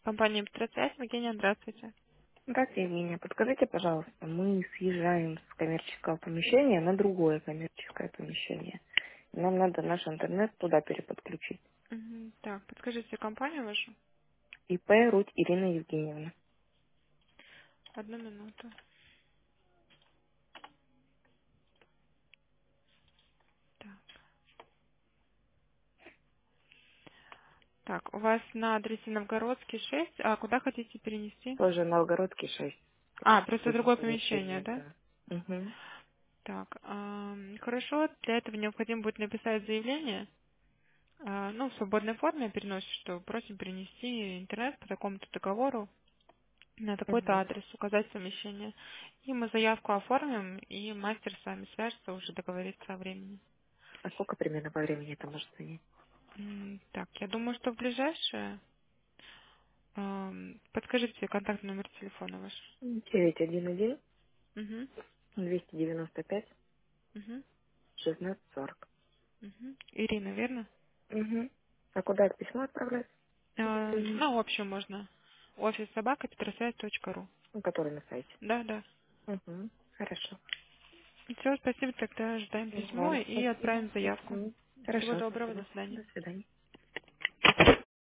Компания «Петросвязь», Евгения, здравствуйте. Здравствуйте, Евгения. Подскажите, пожалуйста, мы съезжаем с коммерческого помещения на другое коммерческое помещение. Нам надо наш интернет туда переподключить. Так, подскажите компанию вашу. ИП Руть Ирина Евгеньевна. Одну минуту. Так. Так, у вас на адресе Новгородский 6, а куда хотите перенести? Тоже Новгородский 6. А, Просто просто другое другое помещение, помещение, да? да. Угу. Так, хорошо, для этого необходимо будет написать заявление, ну, в свободной форме переносит, что просим перенести интернет по такому-то договору на такой-то Угу. адрес, указать помещение. И мы заявку оформим, и мастер с вами свяжется, уже договорится о времени. А сколько примерно по времени это может занять? Так, я думаю, что в ближайшее. Подскажите контактный номер телефона ваш. 911 Угу, 295 угу, 1640. угу. Ирина, верно? Угу. А куда это письмо отправлять? Заявление. Ну, в общем, можно. Офис собака петросвязь.ру. Ну, который на сайте. Да, да. Угу. Хорошо. Все, спасибо, тогда ждаем письмо Вам и спасибо. отправим заявку. Угу. Всего Хорошо, доброго, до спасибо. свидания. До свидания.